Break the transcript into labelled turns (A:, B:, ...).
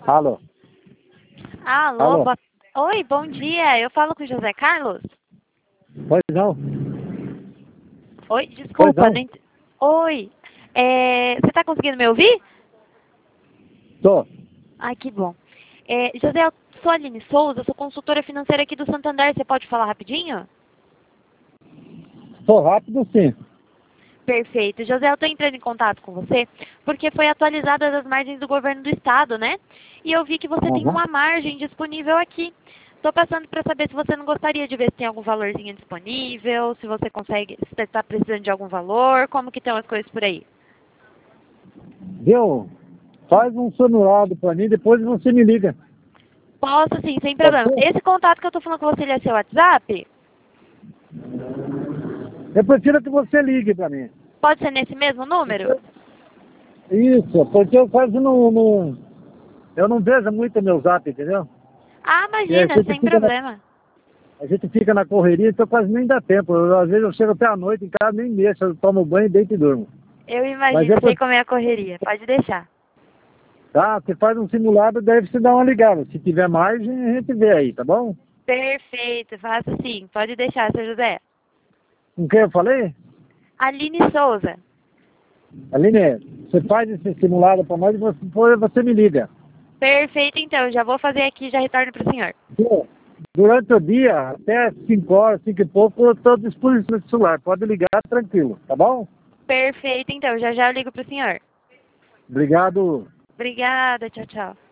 A: Alô?
B: Alô? Oi, bom dia. Eu falo com o José Carlos?
A: Pois não?
B: Oi, desculpa.
A: Pois não?
B: Oi. Você está conseguindo me ouvir?
A: Tô.
B: Ai, que bom. José, eu sou a Aline Souza, sou consultora financeira aqui do Santander. Você pode falar rapidinho?
A: Tô rápido, sim.
B: Perfeito. José, eu estou entrando em contato com você porque foi atualizada as margens do governo do estado, né? E eu vi que você tem
A: Uhum.
B: uma margem disponível aqui. Estou passando para saber se você não gostaria de ver se tem algum valorzinho disponível, se você consegue, se está precisando de algum valor, como que estão as coisas por aí.
A: Viu? Faz um simulado pra mim, depois você me liga.
B: Posso sim, sem
A: Pode
B: problema.
A: ser?
B: Esse contato que eu estou falando com você, ele é seu WhatsApp?
A: Eu prefiro que você ligue pra mim.
B: Pode ser nesse mesmo número?
A: Isso, porque eu quase não... Eu não vejo muito meu zap, entendeu?
B: Ah,
A: E a
B: imagina,
A: gente
B: sem
A: fica na,
B: problema.
A: a gente fica na correria, então quase nem dá tempo. Às vezes eu chego até à noite em casa, nem mexo, eu tomo banho, deito e durmo.
B: Eu
A: Mas
B: imagino,
A: eu,
B: sei como é a correria. Pode deixar.
A: tá? Você faz um simulado, deve se dar uma ligada. Se tiver margem, a gente vê aí, tá bom?
B: Perfeito, faço sim. Pode deixar, seu José.
A: Com quem eu falei?
B: Aline Souza.
A: Aline, você faz esse simulado para nós e você me liga.
B: Perfeito, então. Já vou fazer aqui e já retorno para o senhor.
A: Durante o dia, até 5 horas, 5 e pouco, eu estou disponível no celular. Pode ligar tranquilo, tá bom?
B: Perfeito, então. Já já eu ligo para o senhor.
A: Obrigado.
B: Obrigada, tchau, tchau.